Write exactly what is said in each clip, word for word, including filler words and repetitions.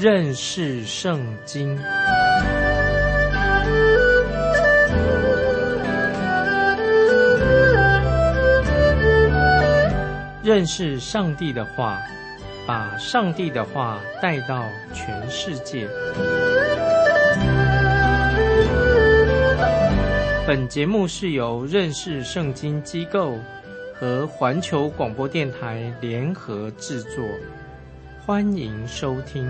认识圣经。认识上帝的话，把上帝的话带到全世界。本节目是由认识圣经机构和环球广播电台联合制作，欢迎收听。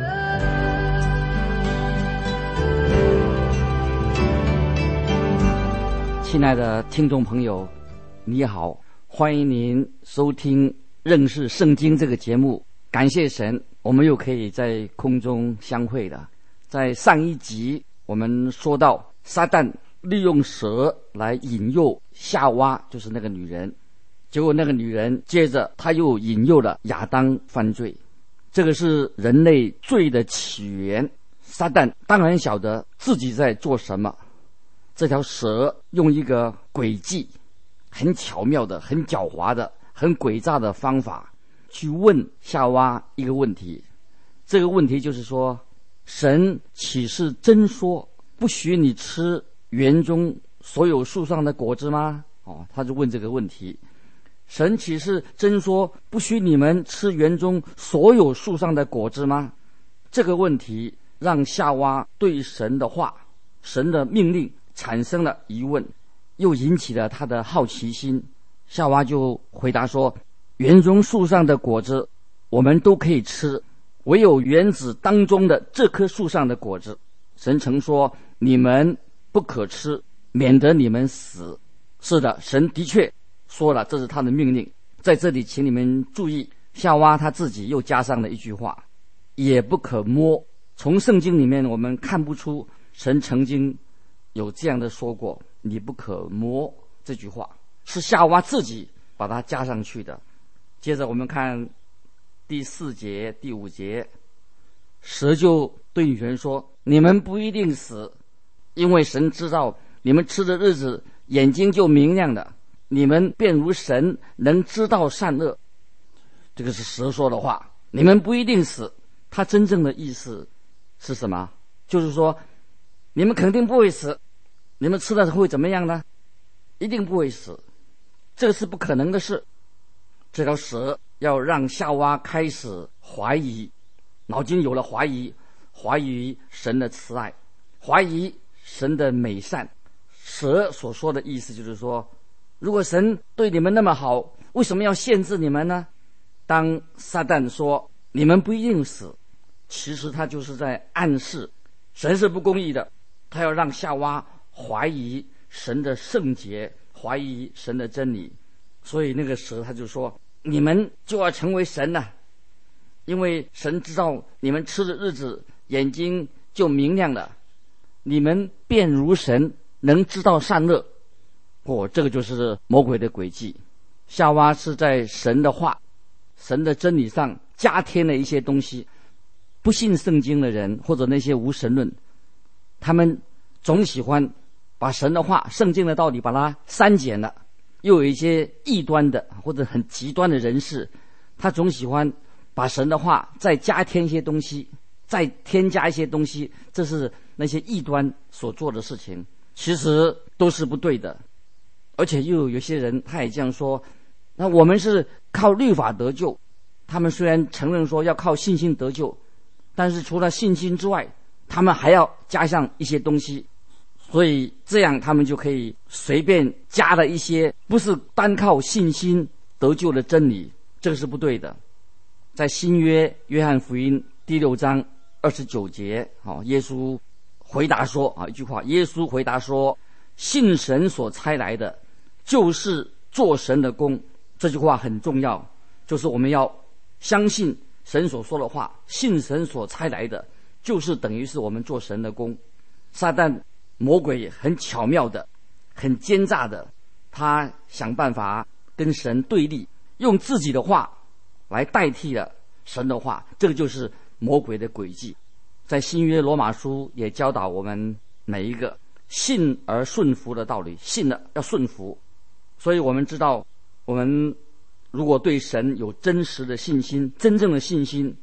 亲爱的听众朋友，你好，欢迎您收听认识圣经这个节目。感谢神，我们又可以在空中相会了。在上一集我们说到，撒旦利用蛇来引诱夏娃，就是那个女人，结果那个女人接着她又引诱了亚当犯罪。这个是人类罪的起源。撒旦当然晓得自己在做什么，这条蛇用一个诡计，很巧妙的、很狡猾的、很诡诈的方法去问夏娃一个问题。这个问题就是说，神岂是真说不许你吃园中所有树上的果子吗？哦，他就问这个问题。神岂是真说不许你们吃园中所有树上的果子吗？这个问题让夏娃对神的话、神的命令产生了疑问，又引起了他的好奇心。夏娃就回答说，园中树上的果子我们都可以吃，唯有园子当中的这棵树上的果子，神曾说你们不可吃，免得你们死。是的，神的确说了，这是他的命令。在这里请你们注意，夏娃他自己又加上了一句话，也不可摸。从圣经里面我们看不出神曾经有这样的说过，你不可摸这句话，是夏娃自己把它加上去的。接着我们看第四节、第五节，蛇就对女人说，你们不一定死，因为神知道你们吃的日子眼睛就明亮了，你们便如神，能知道善恶。这个是蛇说的话，你们不一定死。它真正的意思是什么？就是说你们肯定不会死，你们吃了会怎么样呢？一定不会死，这个是不可能的事。这条蛇要让夏娃开始怀疑，脑筋有了怀疑，怀疑神的慈爱，怀疑神的美善。蛇所说的意思就是说，如果神对你们那么好，为什么要限制你们呢？当撒旦说你们不一定死，其实他就是在暗示神是不公义的，他要让夏娃怀疑神的圣洁，怀疑神的真理。所以那个蛇他就说，你们就要成为神了，因为神知道你们吃的日子眼睛就明亮了，你们便如神，能知道善恶。哦，这个就是魔鬼的诡计。夏娃是在神的话、神的真理上加添了一些东西。不信圣经的人或者那些无神论，他们总喜欢把神的话、圣经的道理把它删减了。又有一些异端的或者很极端的人士，他总喜欢把神的话再加添一些东西，再添加一些东西，这是那些异端所做的事情，其实都是不对的。而且又有些人他也这样说，那我们是靠律法得救，他们虽然承认说要靠信心得救，但是除了信心之外，他们还要加上一些东西，所以这样他们就可以随便加了一些不是单靠信心得救的真理，这个是不对的。在新约约翰福音第六章二十九节，耶稣回答说，一句话，耶稣回答说，信神所差来的就是做神的工。这句话很重要，就是我们要相信神所说的话，信神所差来的就是等于是我们做神的工。撒旦魔鬼很巧妙的、很奸诈的，他想办法跟神对立，用自己的话来代替了神的话，这个就是魔鬼的诡计。在新约罗马书也教导我们每一个信而顺服的道理，信了要顺服。所以我们知道，我们如果对神有真实的信心、真正的信心，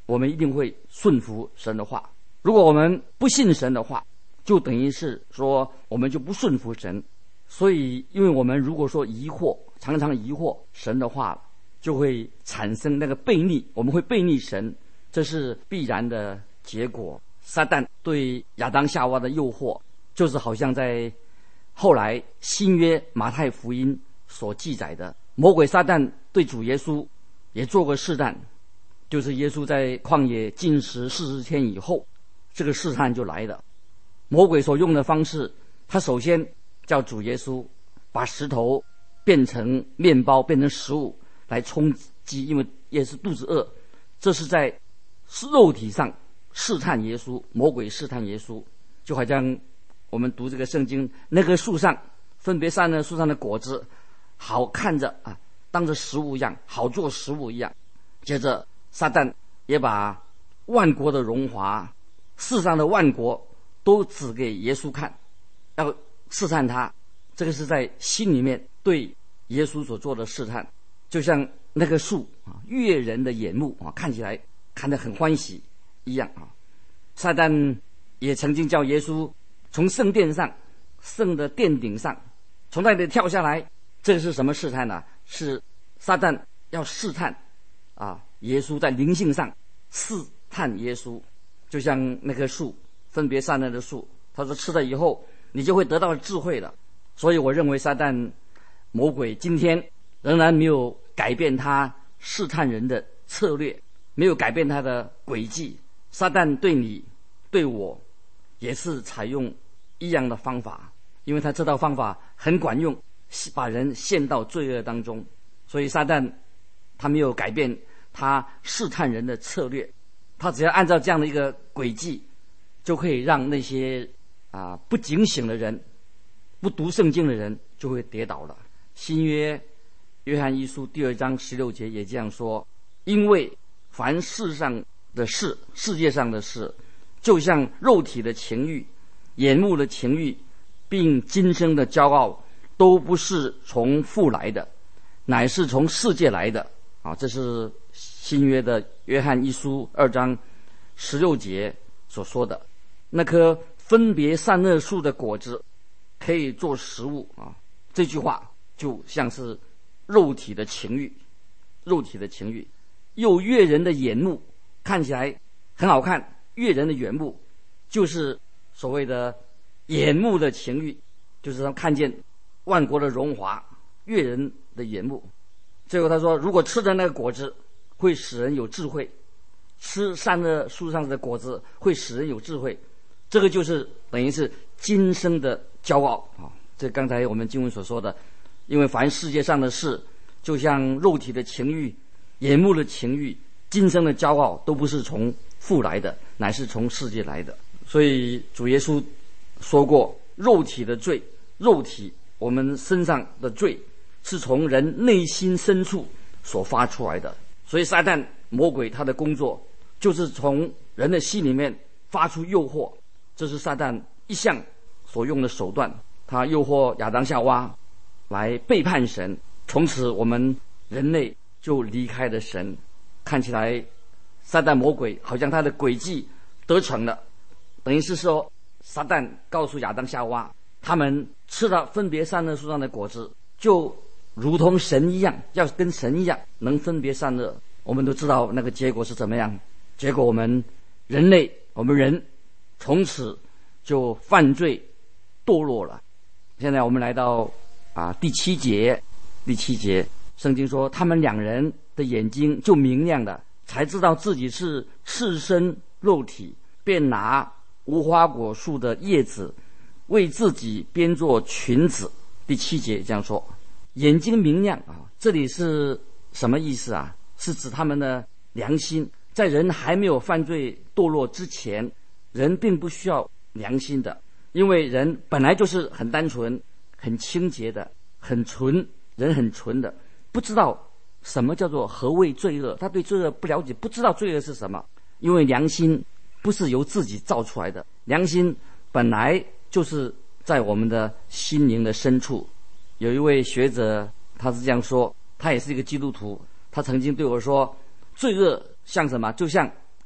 我们一定会顺服神的话。如果我们不信神的话，就等于是说我们就不顺服神。所以因为我们如果说疑惑，常常疑惑神的话，就会产生那个悖逆，我们会悖逆神，这是必然的结果。撒旦对亚当夏娃的诱惑，就是好像在后来新约马太福音所记载的，魔鬼撒旦对主耶稣也做过试探，就是耶稣在旷野禁食四十天以后，这个试探就来了。魔鬼所用的方式，他首先叫主耶稣把石头变成面包，变成食物来充饥，因为耶稣肚子饿。这是在肉体上试探耶稣，魔鬼试探耶稣，就好像我们读这个圣经，那棵树上分别散了树上的果子，好看着啊，当着食物一样，好做食物一样。接着撒旦也把万国的荣华，世上的万国都指给耶稣看，要试探他。这个是在心里面对耶稣所做的试探，就像那个树啊，悦人的眼目啊，看起来看得很欢喜一样啊。撒旦也曾经叫耶稣从圣殿上，圣的殿顶上，从那里跳下来。这个是什么试探呢？是撒旦要试探啊，耶稣在灵性上试探耶稣，就像那棵树分别善恶的树，他说吃了以后你就会得到智慧了。所以我认为撒旦魔鬼今天仍然没有改变他试探人的策略，没有改变他的轨迹。撒旦对你对我也是采用一样的方法，因为他这套方法很管用，把人陷到罪恶当中。所以撒旦他没有改变他试探人的策略，他只要按照这样的一个轨迹，就可以让那些啊不警醒的人，不读圣经的人就会跌倒了。新约约翰一书第二章十六节也这样说，因为凡世上的事，世界上的事，就像肉体的情欲、眼目的情欲，并今生的骄傲，都不是从父来的，乃是从世界来的。啊，这是新约的约翰一书二章十六节所说的。那棵分别善恶树的果子可以做食物啊，这句话就像是肉体的情欲，肉体的情欲又悦人的眼目，看起来很好看，悦人的眼目就是所谓的眼目的情欲，就是他看见万国的荣华，悦人的眼目。最后他说，如果吃的那个果子会使人有智慧，吃善恶树上的果子会使人有智慧，这个就是等于是今生的骄傲啊！这刚才我们经文所说的，因为凡世界上的事，就像肉体的情欲、眼目的情欲、今生的骄傲，都不是从父来的，乃是从世界来的。所以主耶稣说过，肉体的罪，肉体我们身上的罪，是从人内心深处所发出来的。所以撒旦魔鬼他的工作就是从人的心里面发出诱惑，这是撒旦一向所用的手段。他诱惑亚当夏娃来背叛神，从此我们人类就离开了神。看起来撒旦魔鬼好像他的诡计得逞了，等于是说撒旦告诉亚当夏娃，他们吃了分别善恶树上的果子，就如同神一样，要跟神一样能分别善恶。我们都知道那个结果是怎么样，结果我们人类，我们人从此就犯罪堕落了。现在我们来到啊第七节，第七节圣经说，他们两人的眼睛就明亮了，才知道自己是赤身肉体，便拿无花果树的叶子为自己编作裙子。第七节这样说，眼睛明亮啊，这里是什么意思啊？是指他们的良心。在人还没有犯罪堕落之前，人并不需要良心的，因为人本来就是很单纯、很清洁的，很纯，人很纯的，不知道什么叫做何谓罪恶，他对罪恶不了解，不知道罪恶是什么。因为良心不是由自己造出来的，良心本来就是在我们的心灵的深处。有一位学者他是这样说，他也是一个基督徒，他曾经对我说，罪恶像什么？就像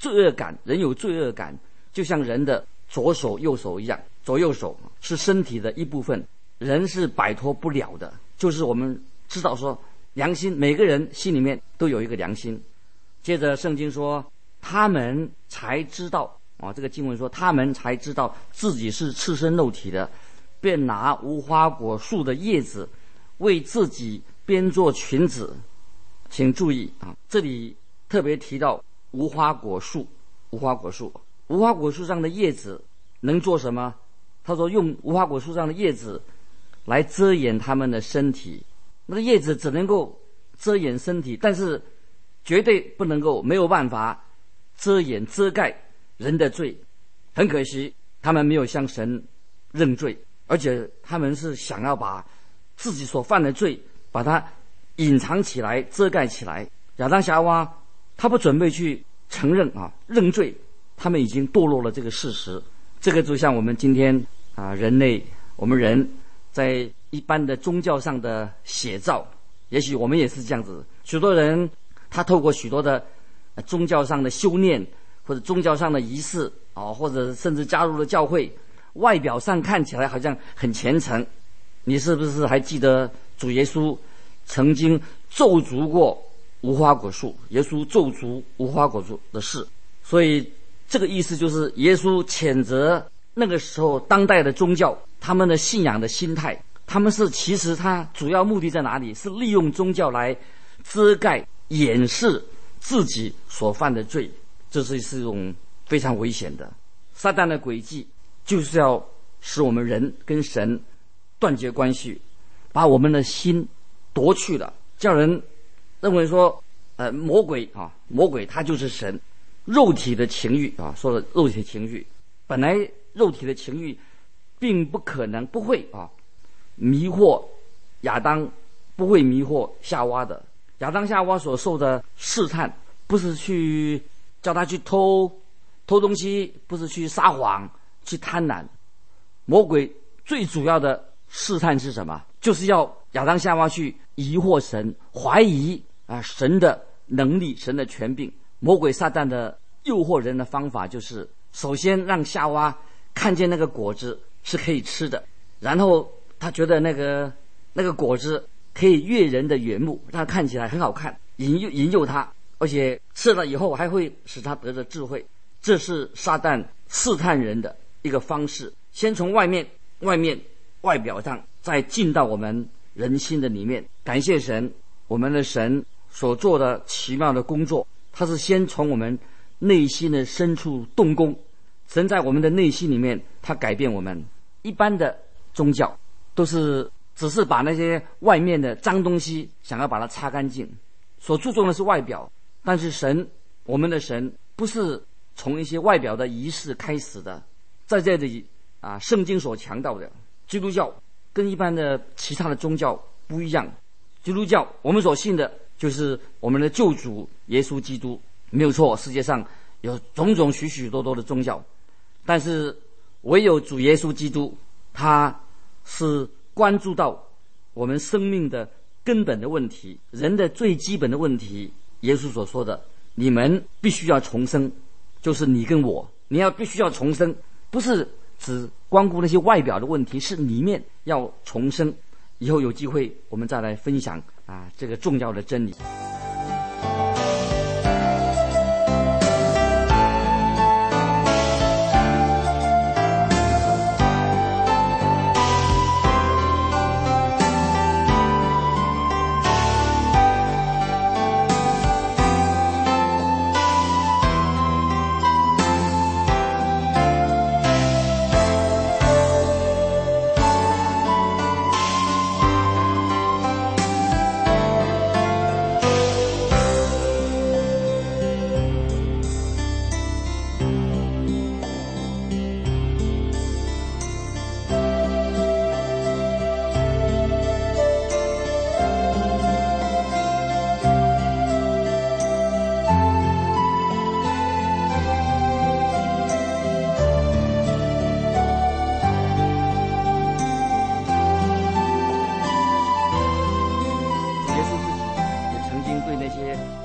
罪恶感，人有罪恶感，就像人的左手右手一样，左右手是身体的一部分，人是摆脱不了的。就是我们知道说良心，每个人心里面都有一个良心。接着圣经说他们才知道啊，这个经文说他们才知道自己是赤身肉体的，便拿无花果树的叶子为自己编做裙子。请注意啊，这里特别提到无花果树。无花果树无花果树上的叶子能做什么？他说用无花果树上的叶子来遮掩他们的身体。那个叶子只能够遮掩身体，但是绝对不能够，没有办法遮掩遮盖人的罪。很可惜他们没有向神认罪，而且他们是想要把自己所犯的罪把它隐藏起来，遮盖起来。亚当夏娃他不准备去承认啊认罪，他们已经堕落了这个事实。这个就像我们今天啊人类，我们人在一般的宗教上的写照，也许我们也是这样子。许多人他透过许多的宗教上的修炼，或者宗教上的仪式啊，或者甚至加入了教会，外表上看起来好像很虔诚。你是不是还记得主耶稣曾经咒诅过无花果树？耶稣咒诅无花果树的事。所以这个意思就是耶稣谴责那个时候当代的宗教，他们的信仰的心态，他们是其实他主要目的在哪里？是利用宗教来遮盖掩饰自己所犯的罪。这是是一种非常危险的。撒旦的诡计就是要使我们人跟神断绝关系，把我们的心夺去了，叫人认为说呃，魔鬼啊，魔鬼他就是神。肉体的情欲啊，说了肉体的情欲，本来肉体的情欲并不可能不会啊迷惑亚当，不会迷惑夏娃的。亚当夏娃所受的试探，不是去叫他去偷偷东西，不是去撒谎去贪婪。魔鬼最主要的试探是什么？就是要亚当夏娃去疑惑神，怀疑啊神的能力，神的权柄。魔鬼撒旦的诱惑人的方法就是首先让夏娃看见那个果子是可以吃的，然后他觉得那个那个果子可以悦人的眼目，让他看起来很好看，引诱引诱他，而且吃了以后还会使他得着智慧。这是撒旦试探人的一个方式，先从外面外面外表上，再进到我们人心的里面。感谢神，我们的神所做的奇妙的工作，他是先从我们内心的深处动工。神在我们的内心里面，他改变我们。一般的宗教都是只是把那些外面的脏东西想要把它擦干净，所注重的是外表。但是神，我们的神不是从一些外表的仪式开始的。在这里啊，圣经所强调的基督教跟一般的其他的宗教不一样。基督教我们所信的就是我们的救主耶稣基督，没有错。世界上有种种许许多多的宗教，但是唯有主耶稣基督，他是关注到我们生命的根本的问题，人的最基本的问题。耶稣所说的，你们必须要重生，就是你跟我，你要必须要重生，不是只光顾那些外表的问题，是里面要重生。以后有机会我们再来分享啊这个重要的真理。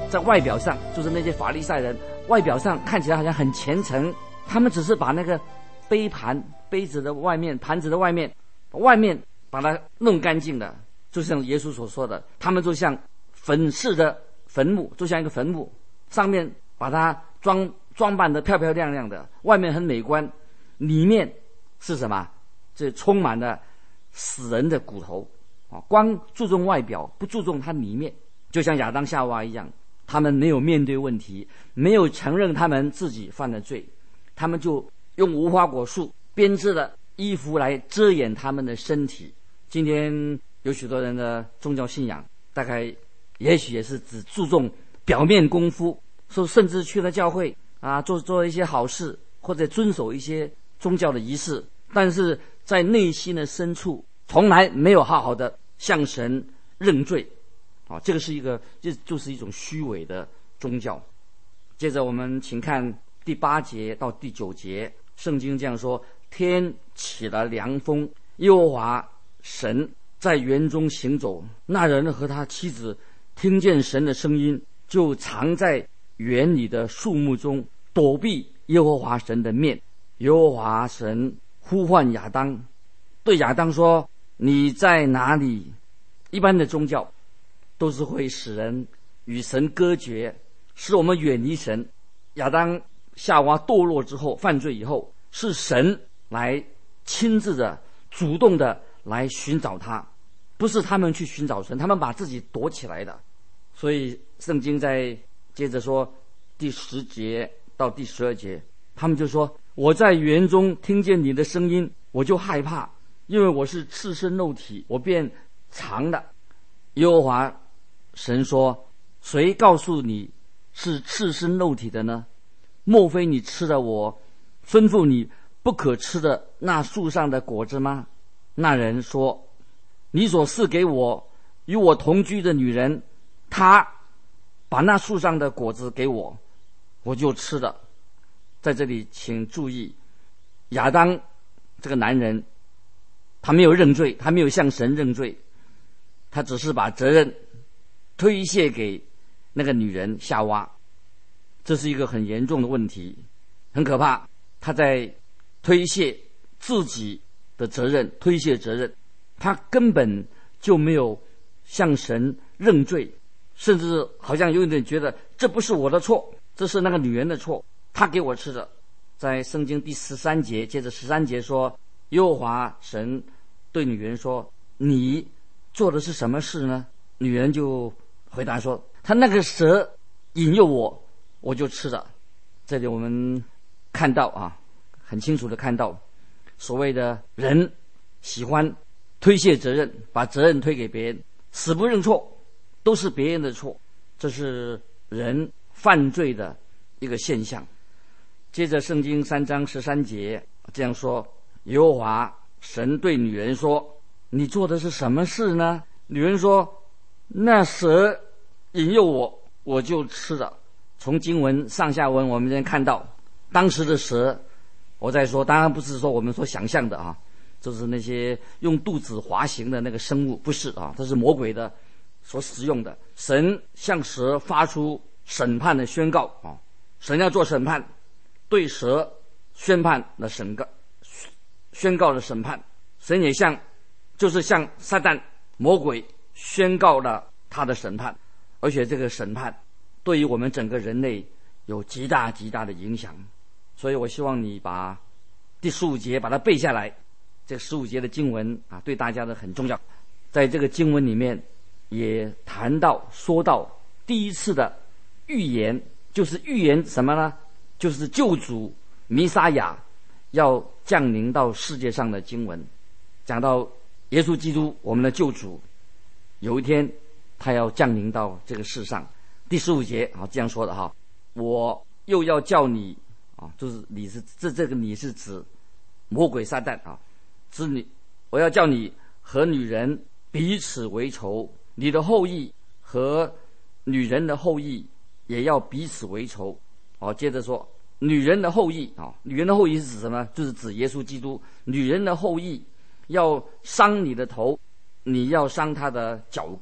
在外表上，就是那些法利赛人外表上看起来好像很虔诚，他们只是把那个杯盘杯子的外面盘子的外面外面把它弄干净了，就像耶稣所说的，他们就像粉饰的坟墓，就像一个坟墓，上面把它装装扮得漂漂亮亮的，外面很美观，里面是什么？这充满了死人的骨头啊！光注重外表，不注重它里面，就像亚当夏娃一样，他们没有面对问题，没有承认他们自己犯了罪，他们就用无花果树编织的衣服来遮掩他们的身体。今天有许多人的宗教信仰，大概也许也是只注重表面功夫，说甚至去了教会啊，做做一些好事，或者遵守一些宗教的仪式，但是在内心的深处从来没有好好的向神认罪啊，这个是一个这就是一种虚伪的宗教。接着我们请看第八节到第九节，圣经这样说：天起了凉风，耶和华神在园中行走，那人和他妻子听见神的声音，就藏在园里的树木中，躲避耶和华神的面。耶和华神呼唤亚当，对亚当说：你在哪里？一般的宗教都是会使人与神隔绝，使我们远离神。亚当夏娃堕落之后，犯罪以后，是神来亲自的主动的来寻找他，不是他们去寻找神，他们把自己躲起来的。所以圣经在接着说第十节到第十二节，他们就说：我在园中听见你的声音，我就害怕，因为我是赤身肉体，我便藏了。耶和华神说：谁告诉你是赤身肉体的呢？莫非你吃了我吩咐你不可吃的那树上的果子吗？那人说：你所赐给我与我同居的女人，她把那树上的果子给我，我就吃了。在这里请注意，亚当这个男人他没有认罪，他没有向神认罪，他只是把责任推卸给那个女人夏娃。这是一个很严重的问题，很可怕。他在推卸自己的责任，推卸责任，他根本就没有向神认罪，甚至好像有点觉得这不是我的错，这是那个女人的错，她给我吃的。在圣经第十三节，接着十三节说：耶和华神对女人说：你做的是什么事呢？女人就回答说：他那个蛇引诱我，我就吃了。这里我们看到啊，很清楚的看到，所谓的人喜欢推卸责任，把责任推给别人，死不认错，都是别人的错，这是人犯罪的一个现象。接着圣经三章十三节这样说：耶和华神对女人说：你做的是什么事呢？女人说：那蛇引诱我，我就吃了。从经文上下文我们能看到，当时的蛇，我在说当然不是说我们所想象的啊，就是那些用肚子滑行的那个生物，不是啊，这是魔鬼的所使用的。神向蛇发出审判的宣告啊，神要做审判，对蛇宣判了审告，宣告了审判。神也向就是向撒旦魔鬼宣告了他的审判，而且这个审判对于我们整个人类有极大极大的影响。所以我希望你把第十五节把它背下来，这十五节的经文啊，对大家的很重要。在这个经文里面也谈到说到第一次的预言，就是预言什么呢？就是救主弥撒亚要降临到世界上的经文，讲到耶稣基督我们的救主有一天他要降临到这个世上。第十五节啊这样说的哈：我又要叫你啊，就是你是这这个你是指魔鬼撒旦啊，指你，我要叫你和女人彼此为仇，你的后裔和女人的后裔也要彼此为仇。哦，接着说女人的后裔啊，女人的后裔是指什么？就是指耶稣基督。女人的后裔要伤你的头，你要伤他的脚跟。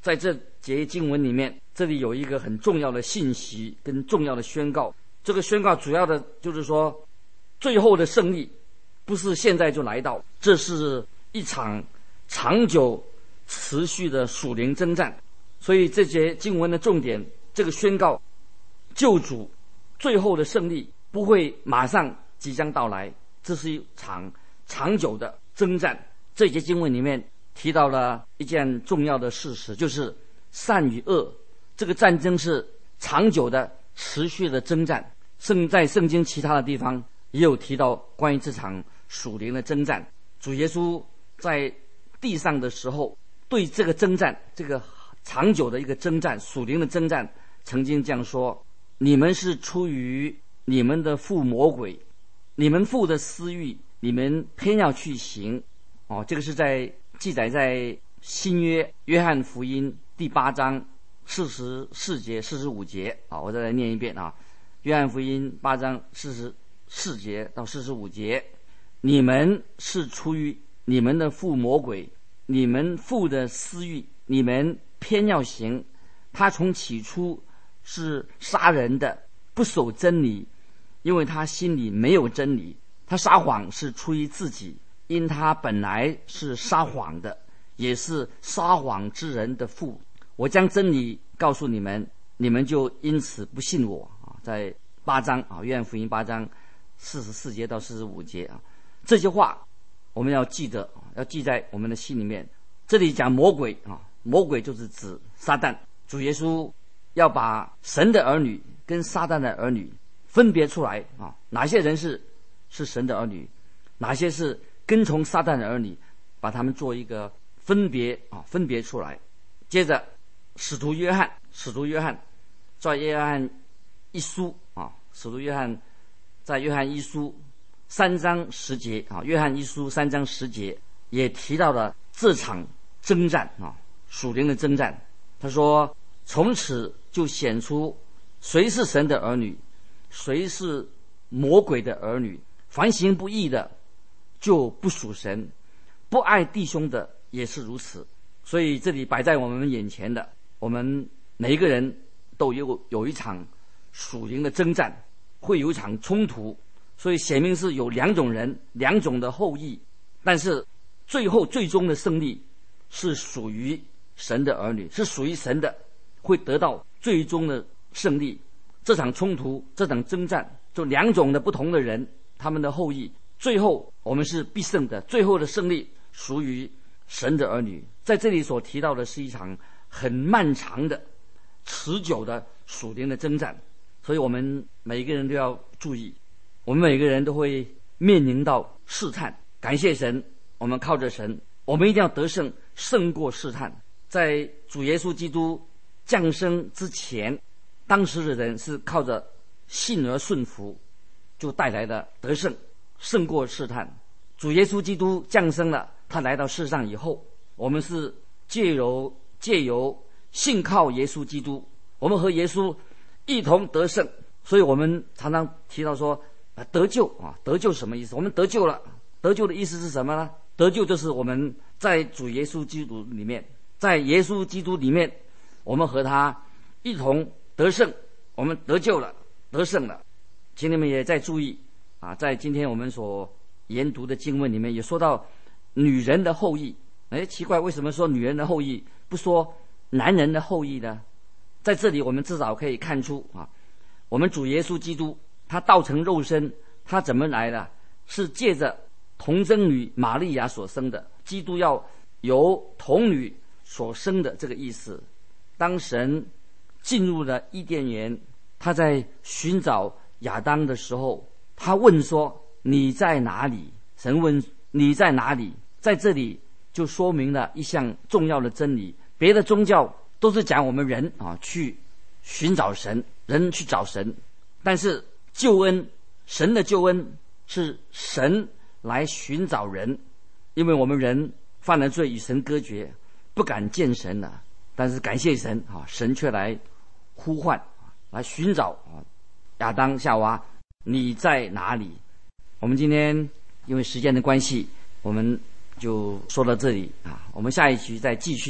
在这节经文里面，这里有一个很重要的信息跟重要的宣告。这个宣告主要的就是说，最后的胜利不是现在就来到，这是一场长久持续的属灵征战。所以这节经文的重点，这个宣告救主最后的胜利不会马上即将到来，这是一场长久的征战。这节经文里面提到了一件重要的事实，就是善与恶这个战争是长久的持续的征战。圣在圣经其他的地方也有提到关于这场属灵的征战。主耶稣在地上的时候，对这个征战，这个长久的一个征战，属灵的征战，曾经这样说：你们是出于你们的父魔鬼，你们父的私欲，你们偏要去行。哦，这个是在记载在新约约翰福音第八章四十四节、四十五节。啊，我再来念一遍啊，约翰福音八章四十四节到四十五节：你们是出于你们的父魔鬼，你们父的私欲，你们偏要行。他从起初是杀人的，不守真理，因为他心里没有真理。他撒谎是出于自己，因他本来是撒谎的，也是撒谎之人的父。我将真理告诉你们，你们就因此不信我。啊，在八章啊，约翰福音八章四十四节到四十五节啊，这些话我们要记得，要记在我们的心里面。这里讲魔鬼啊，魔鬼就是指撒旦。主耶稣要把神的儿女跟撒旦的儿女分别出来啊，哪些人是是神的儿女，哪些是跟从撒旦的儿女，把他们做一个分别啊，分别出来。接着，使徒约翰，使徒约翰在约翰一书啊，使徒约翰在约翰一书三章十节啊，约翰一书三章十节也提到了这场征战啊，属灵的征战。他说：从此就显出谁是神的儿女，谁是魔鬼的儿女。凡行不义的就不属神，不爱弟兄的也是如此。所以这里摆在我们眼前的，我们每一个人都有有一场属灵的征战，会有一场冲突。所以显明是有两种人，两种的后裔，但是最后最终的胜利是属于神的儿女，是属于神的，会得到最终的胜利。这场冲突，这场征战，就两种的不同的人，他们的后裔，最后我们是必胜的，最后的胜利属于神的儿女。在这里所提到的是一场很漫长的持久的属灵的征战，所以我们每一个人都要注意，我们每个人都会面临到试探。感谢神，我们靠着神，我们一定要得胜，胜过试探。在主耶稣基督降生之前，当时的人是靠着信而顺服，就带来的得胜，胜过试探。主耶稣基督降生了，他来到世上以后，我们是借由借由信靠耶稣基督，我们和耶稣一同得胜。所以我们常常提到说得救啊，得救什么意思？我们得救了，得救的意思是什么呢？得救就是我们在主耶稣基督里面，在耶稣基督里面，我们和他一同得胜，我们得救了，得胜了。请你们也再注意啊，在今天我们所研读的经文里面也说到女人的后裔。哎，奇怪，为什么说女人的后裔，不说男人的后裔呢？在这里我们至少可以看出啊，我们主耶稣基督他道成肉身，他怎么来的？是借着童贞女玛利亚所生的。基督要由童女所生的这个意思。当神进入了伊甸园，他在寻找亚当的时候，他问说：你在哪里？神问你在哪里？在这里就说明了一项重要的真理。别的宗教都是讲我们人啊去寻找神，人去找神，但是救恩，神的救恩是神来寻找人，因为我们人犯了罪，与神隔绝，不敢见神了。但是感谢神啊，神却来呼唤，来寻找啊亚当夏娃，你在哪里？我们今天因为时间的关系，我们就说到这里啊。我们下一期再继续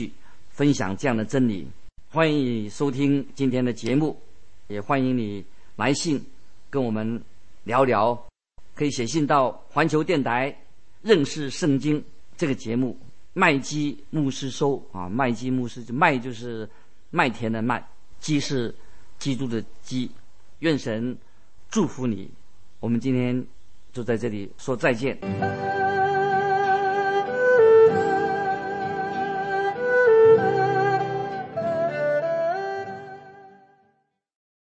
分享这样的真理。欢迎你收听今天的节目，也欢迎你来信跟我们聊聊，可以写信到环球电台认识圣经这个节目，麦基牧师收啊，麦基牧师，麦就是麦田的麦，基是基督的基。愿神祝福你，我们今天就在这里说再见。